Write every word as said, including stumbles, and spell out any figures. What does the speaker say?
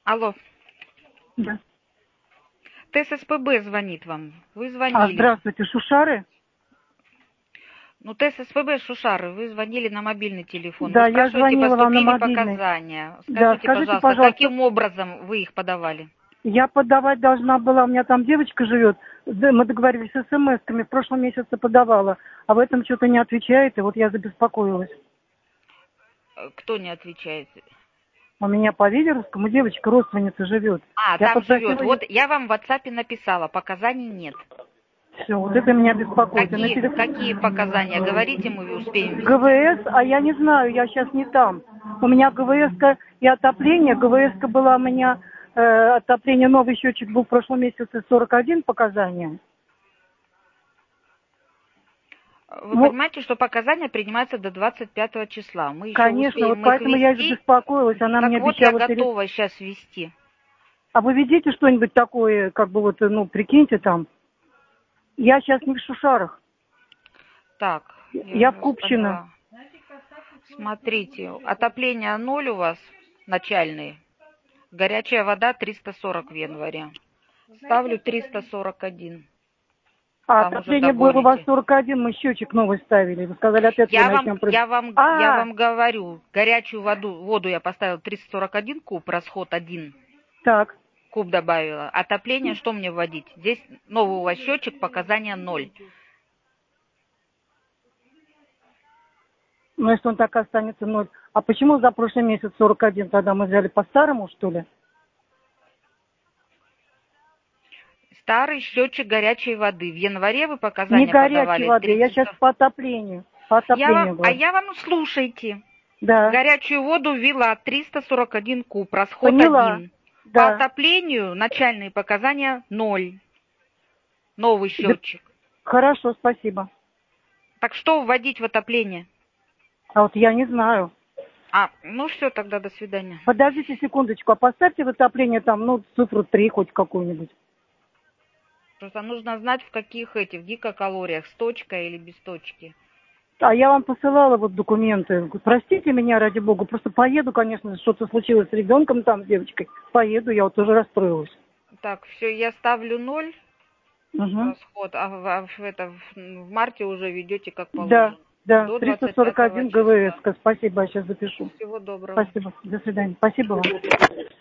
Алло. Да. ТССПБ звонит вам. Вы А, звонили. здравствуйте, Шушары? Ну, ТССПБ Шушары, вы звонили на мобильный телефон. Да, Вы я спрашиваете, звонила вам на поступили мобильный. показания. Да, Скажите, скажите, пожалуйста, пожалуйста, каким образом вы их подавали? я подавать должна была, у меня там девочка живет, да, мы договорились с смс-ками, в прошлом месяце подавала, а в этом что-то не отвечает, и вот я забеспокоилась. Э, Кто не отвечает? У меня по Видеровскому девочка, родственница живет. А, Я там живет. попросила ее... Вот я вам в WhatsApp написала, показаний нет. Все, вот это меня беспокоит. И на Какие, телеф- какие показания? Говорите, мы успеем вести. ГВС, а я не знаю, я сейчас не там. У меня ГВС и отопление. ГВС была у меня, э, отопление, новый счетчик был в прошлом месяце сорок один показания. Вы Ну, понимаете, что показания принимаются до двадцать пятого числа. Мы еще конечно, вот успеем их поэтому я и вести. забеспокоилась. Она Так мне вот, я обещала перед... готова сейчас вести. А вы видите что-нибудь такое, как бы вот, ну, прикиньте там. Я сейчас не в Шушарах. Так, Я я в вас Купчино. поняла. Смотрите, отопление ноль у вас, начальные. Горячая вода триста сорок в январе. Ставлю триста сорок один. А Там уже отопление было у вас добавите. сорок один, мы счетчик новый ставили. Вы сказали, от этого Я вам, начнем... я вам, я А, вам говорю, горячую воду, воду я поставила триста сорок один куб, расход один. так. Куб добавила. Отопление что мне вводить? Здесь новый у вас счетчик, показания ноль. Ну, если он так останется ноль. А почему за прошлый месяц сорок один? Тогда мы взяли по-старому, что ли? Старый счетчик горячей воды. В январе вы Не показания горячей подавали воды, я сейчас тридцать. по отоплению. По Я вам, отоплению а говорю. я вам слушайте. Да, Горячую воду ввела триста сорок один куб, расход поняла. один. По Да. отоплению начальные показания ноль. Новый Да. счетчик. Хорошо, спасибо. Так что вводить в отопление? А вот я не знаю. А, ну все, тогда до свидания. Подождите секундочку, а поставьте в отопление там, ну, цифру три хоть какую-нибудь. Просто нужно знать, в каких этих гигакалориях, с точкой или без точки. А я вам посылала вот документы. Простите меня, ради бога. Просто поеду, конечно, что-то случилось с ребенком там, с девочкой. Поеду, я вот уже расстроилась. Так, все, я ставлю ноль Угу. расход, а, в, а в это, в, в марте уже ведете как Да, положено. да, До триста двадцать сорок пятого один числа. ГВС. Спасибо, я сейчас запишу. Всего доброго. Спасибо. До свидания. Спасибо вам.